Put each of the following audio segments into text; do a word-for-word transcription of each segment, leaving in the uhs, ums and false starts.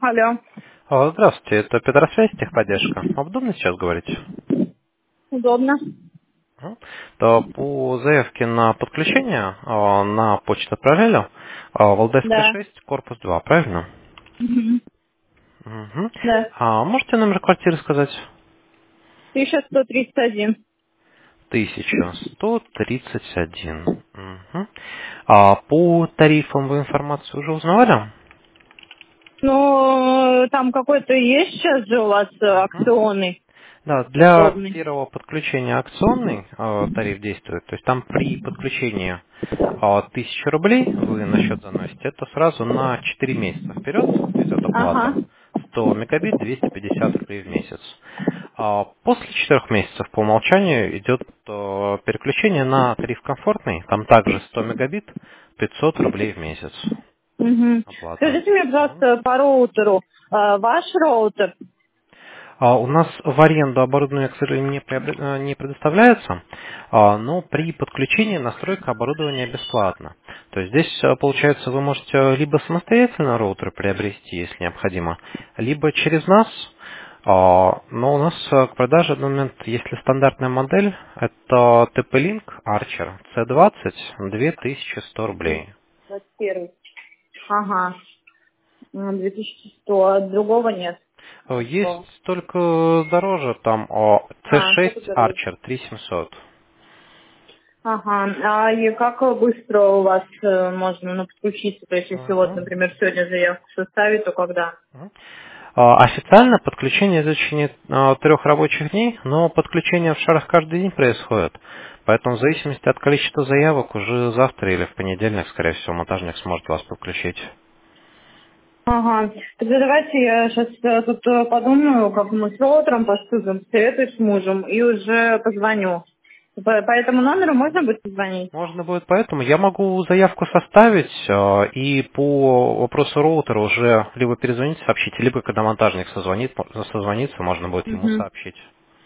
Алло. О, здравствуйте, это Петросвязь, техподдержка. Удобно сейчас говорить? Удобно. Мгм. То по заявке на подключение а, на почту отправляли а, Валдайская Да. шесть, корпус два, правильно? Мгм. Мгм. Да. А можете номер квартиры сказать? тысяча сто тридцать один. тысяча сто тридцать один. Мгм. А по тарифам вы информацию уже узнавали? Ну, там какой-то есть сейчас же у вас э, Мгм. акционный, Да, для удобный. первого подключения акционный э, тариф действует. То есть там при подключении э, тысячи рублей вы на счет заносите. Это сразу на четыре месяца вперед идет Ага. оплата. сто мегабит, двести пятьдесят рублей в месяц. А после четырех месяцев по умолчанию идет э, переключение на тариф комфортный. Там также сто мегабит, пятьсот рублей в месяц Угу. оплата. Скажите мне, пожалуйста, по роутеру. Э, Ваш роутер? А, У нас в аренду оборудование, к сожалению, не приобре- э, не предоставляется, а, но при подключении настройка оборудования бесплатна. То есть здесь, э, получается, вы можете либо самостоятельно роутер приобрести, если необходимо, либо через нас, а, но у нас э, к продаже в данный момент, если стандартная модель, это ти пи-Link Archer си двадцать, две тысячи сто рублей. двадцать первый. Ага. М, две тысячи сто. А другого нет. Э, О. Есть только дороже, там о, А, что-то си шесть дороже. Archer три тысячи семьсот. Ага. А и как быстро у вас э, можно ну, подключиться? То есть, если вот, Мгм. например, сегодня заявку составить, то когда? Мгм. А, Официально подключение за течение а, трех рабочих дней, но подключение в шарах каждый день происходит. Поэтому в зависимости от количества заявок уже завтра или в понедельник, скорее всего, монтажник сможет вас подключить. Ага. Тогда давайте я сейчас тут э, подумаю, как мы с роутером поступим, советуюсь с мужем и уже позвоню. По, по этому номеру можно будет позвонить? Можно будет поэтому. Я могу заявку составить а, и по вопросу роутера уже либо перезвонить, сообщить, либо когда монтажник созвонит, созвонится, можно будет ему Угу. сообщить.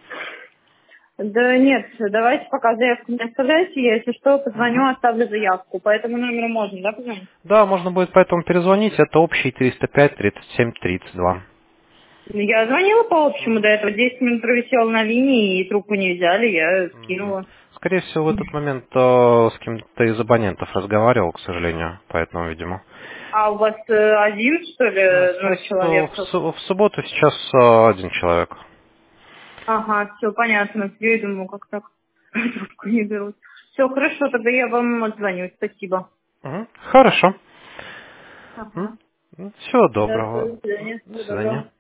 Да нет, давайте пока заявку не оставляйте, я если что Мгм. позвоню, оставлю заявку. По этому номеру можно, да, позвонить? Да, можно будет поэтому перезвонить. Это общий триста пять тридцать семь тридцать два. Ну, я звонила по общему до этого, десять минут провисела на линии и трубку не взяли, я Мгм. скинула. Скорее всего, в этот момент э, с кем-то из абонентов разговаривал, к сожалению, поэтому, видимо. А у вас э, один, что А, ли, ну, Сейчас э, человек? в, су- в субботу сейчас э, один человек. Ага, все понятно. Я и думаю, как так трубку не берут. Все, хорошо, тогда я вам отзвоню. Спасибо. Мгм. Хорошо. Ага. Всего Да, доброго. до свидания. До Всего свидания. доброго.